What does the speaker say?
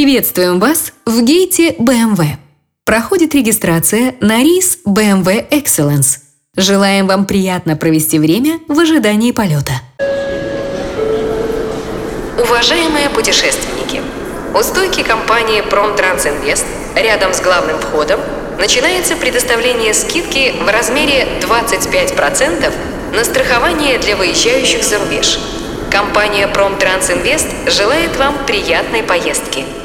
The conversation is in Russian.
Приветствуем вас в гейте BMW. Проходит регистрация на рейс BMW Excellence. Желаем вам приятно провести время в ожидании полета. Уважаемые путешественники, у стойки компании Промтрансинвест рядом с главным входом начинается предоставление скидки в размере 25% на страхование для выезжающих за рубеж. Компания Промтрансинвест желает вам приятной поездки.